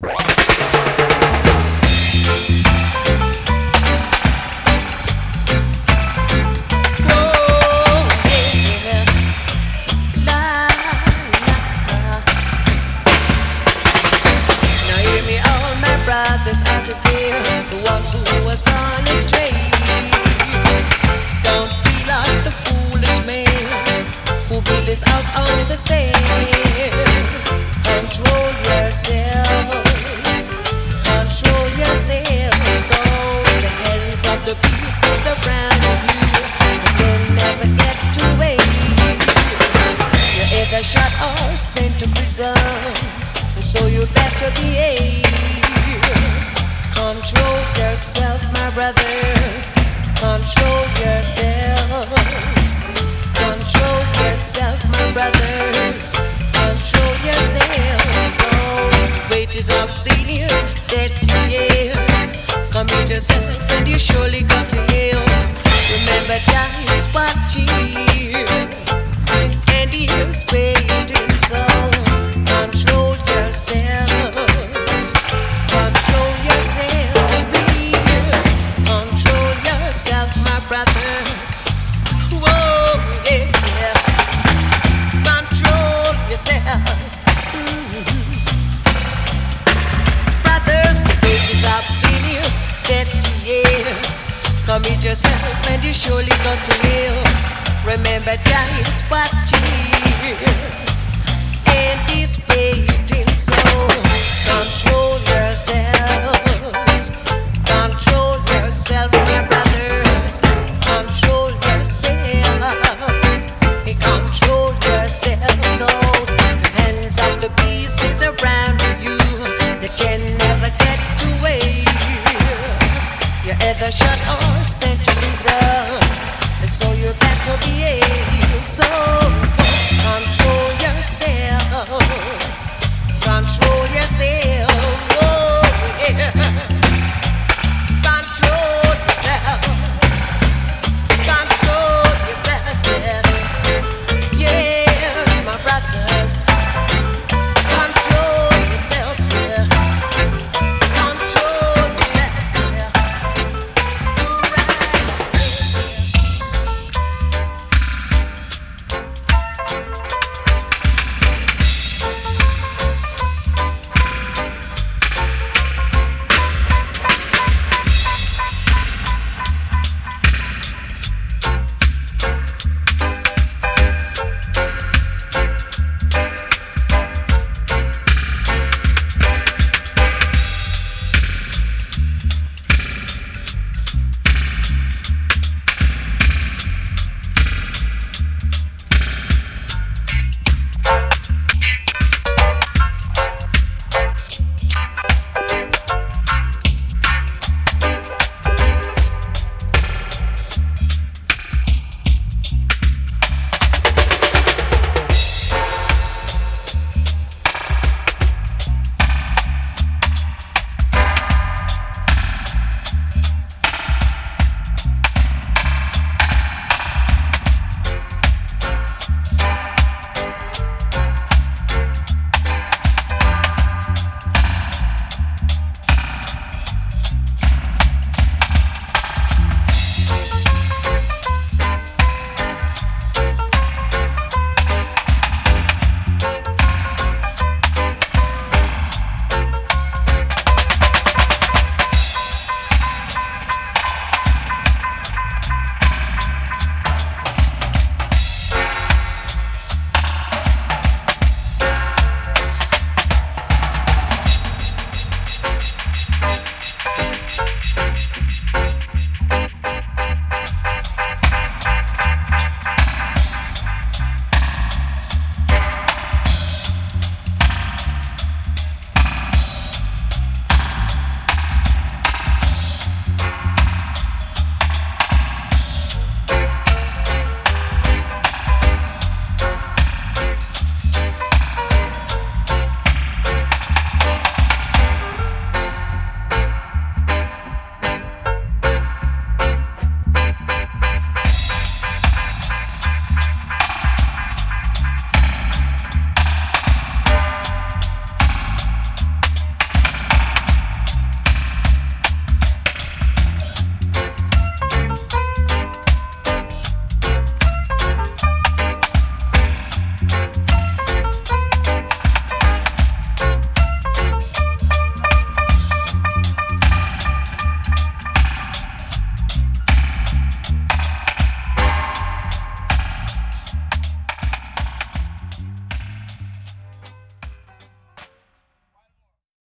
So you better behave. Control yourself, my brothers. Control yourselves. Control yourself, my brothers. Control yourselves. Those wages of seniors, 30 years. Commit yourself and you surely got to heal. Remember that is watching and he is waiting. So control yourselves. Control yourselves, please. Control yourself, my brothers. Whoa, yeah, yeah. Control yourself. Brothers, the wages of seniors, 30 years. Commit yourself and you surely got to heal. Remember that is watching and is waiting. So control yourselves. Control yourself, my brothers. Control yourself. Control yourself. Those hands of the beast is around you. They can never get away. You're either shot or sent to prison. So you better behave. So control yourselves. Control yourself.